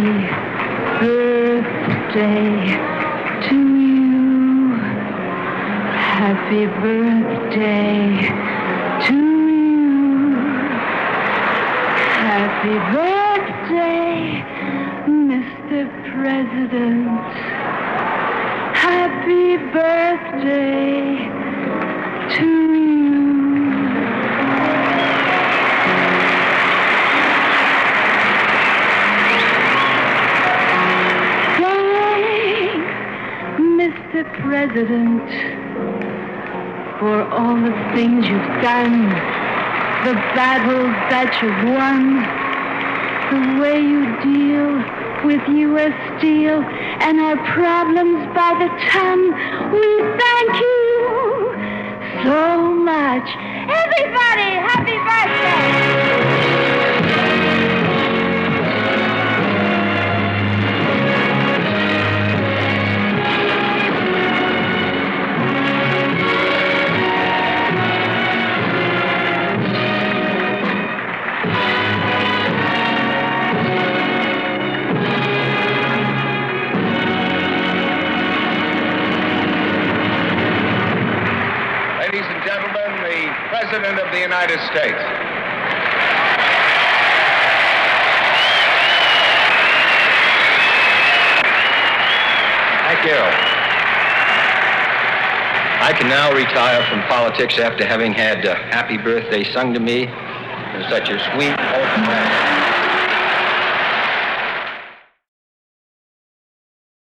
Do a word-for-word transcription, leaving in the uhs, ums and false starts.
birthday to you. Happy birthday to you. Happy birthday, Mister President. Happy birthday to you. Mister President, for all the things you've done, the battles that you've won, the way you deal with U S Steel and our problems by the ton. We thank you so much. Everybody, happy birthday! President of the United States. Thank you. I can now retire from politics after having had uh, Happy Birthday sung to me in such a sweet, open manner.